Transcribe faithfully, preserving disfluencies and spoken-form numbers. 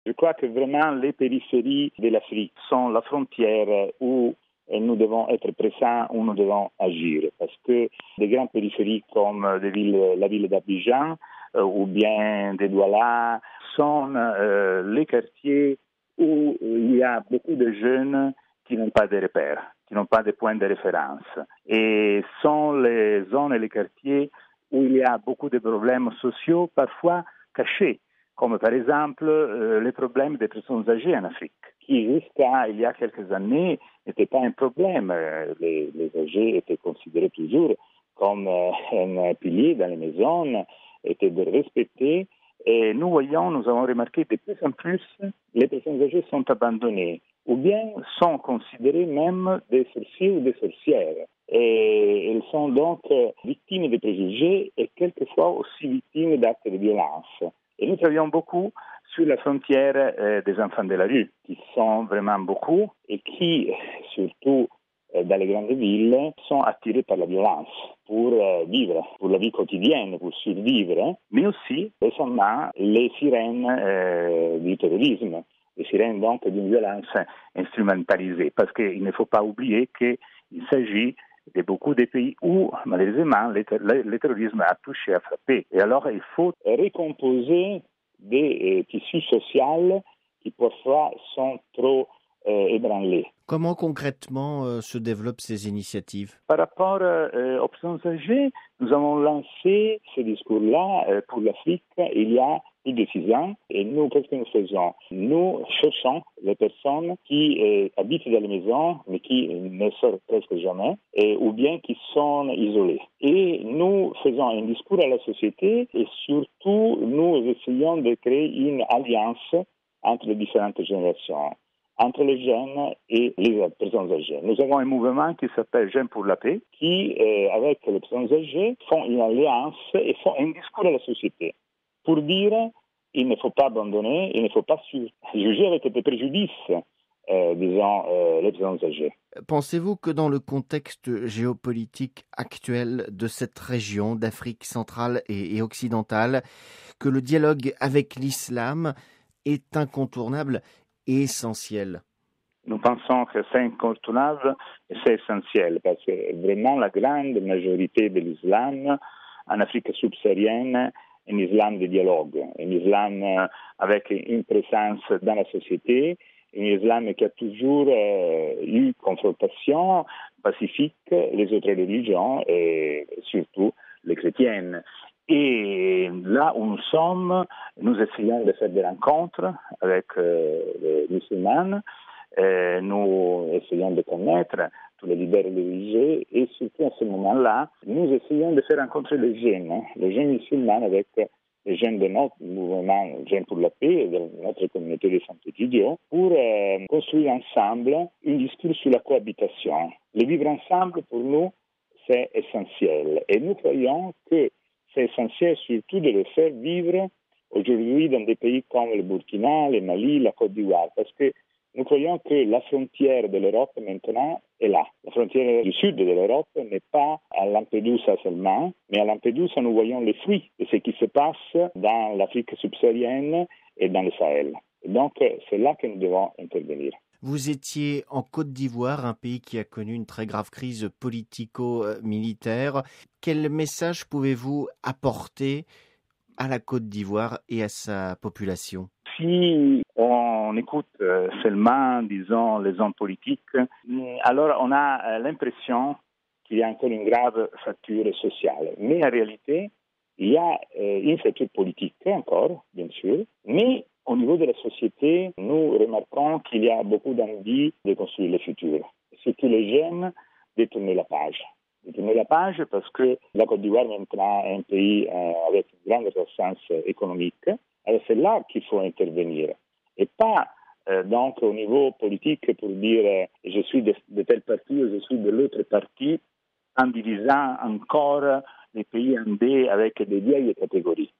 Je crois que vraiment les périphéries de l'Afrique sont la frontière où nous devons être présents, où nous devons agir. Parce que des grandes périphéries comme des villes, la ville d'Abidjan euh, ou bien de Douala sont euh, les quartiers où il y a beaucoup de jeunes qui n'ont pas de repères, qui n'ont pas de points de référence. Et sont les zones et les quartiers où il y a beaucoup de problèmes sociaux, parfois cachés, comme par exemple euh, les problèmes des personnes âgées en Afrique, qui jusqu'à il y a quelques années n'étaient pas un problème. Les, les âgés étaient considérés toujours comme euh, un pilier dans les maisons, étaient de respecter. Et nous voyons, nous avons remarqué de plus en plus, les personnes âgées sont abandonnées, ou bien sont considérées même des sorciers ou des sorcières. Et elles sont donc victimes de préjugés et quelquefois aussi victimes d'actes de violence. Et nous travaillons beaucoup sur la frontière euh, des enfants de la rue, qui sont vraiment beaucoup et qui, surtout euh, dans les grandes villes, sont attirés par la violence pour euh, vivre, pour la vie quotidienne, pour survivre, mais aussi récemment les sirènes euh, du terrorisme, les sirènes donc d'une violence instrumentalisée, parce qu'il ne faut pas oublier qu'il s'agit de beaucoup de pays où, malheureusement, le, le, le terrorisme a touché, a frappé. Et alors, il faut recomposer des euh, tissus sociaux qui parfois sont trop euh, ébranlés. Comment concrètement euh, se développent ces initiatives? Par rapport euh, aux personnes âgées, nous avons lancé ce discours-là euh, pour l'Afrique il y a plus de six ans. Et nous, qu'est-ce que nous faisons? Nous cherchons les personnes qui euh, habitent dans les maisons, mais qui ne sortent presque jamais, et, ou bien qui sont isolées. Et nous faisons un discours à la société et surtout, nous essayons de créer une alliance entre les différentes générations, entre les jeunes et les personnes âgées. Nous avons un mouvement qui s'appelle Jeunes pour la paix, qui, euh, avec les personnes âgées, font une alliance et font un discours à la société pour dire qu'il ne faut pas abandonner, il ne faut pas juger avec des préjudices, euh, disons, euh, les personnes âgées. Pensez-vous que dans le contexte géopolitique actuel de cette région d'Afrique centrale et, et occidentale, que le dialogue avec l'islam est incontournable et essentiel? Nous pensons que c'est incontournable et c'est essentiel parce que vraiment la grande majorité de l'islam en Afrique subsaharienne est un islam de dialogue, un islam avec une présence dans la société, un islam qui a toujours euh, eu confrontation pacifique les autres religions et surtout les chrétiennes. Et là où nous sommes, nous essayons de faire des rencontres avec euh, les musulmans. Euh, nous essayons de connaître tous les leaders religieux et surtout à ce moment-là, nous essayons de faire rencontrer les jeunes, hein, les jeunes musulmans avec les jeunes de notre mouvement Jeunes pour la paix et de notre communauté de Sant'Egidio pour euh, construire ensemble un discours sur la cohabitation. Le vivre ensemble, pour nous, c'est essentiel. Et nous croyons que c'est essentiel surtout de le faire vivre aujourd'hui dans des pays comme le Burkina, le Mali, la Côte d'Ivoire, parce que nous croyons que la frontière de l'Europe maintenant est là. La frontière du sud de l'Europe n'est pas à Lampedusa seulement, mais à Lampedusa nous voyons les fruits de ce qui se passe dans l'Afrique subsaharienne et dans le Sahel. Et donc c'est là que nous devons intervenir. Vous étiez en Côte d'Ivoire, un pays qui a connu une très grave crise politico-militaire. Quel message pouvez-vous apporter à la Côte d'Ivoire et à sa population? Si on écoute seulement, disons, les hommes politiques, alors on a l'impression qu'il y a encore une grave fracture sociale. Mais en réalité, il y a une fracture politique encore, bien sûr, mais au niveau de la société, nous remarquons qu'il y a beaucoup d'envie de construire le futur. Surtout les jeunes, de tourner la page. De tourner la page parce que la Côte d'Ivoire maintenant est un pays euh, avec une grande croissance économique. Alors c'est là qu'il faut intervenir. Et pas euh, donc au niveau politique pour dire euh, je suis de, de tel parti ou je suis de l'autre parti en divisant encore les pays en deux avec des vieilles catégories.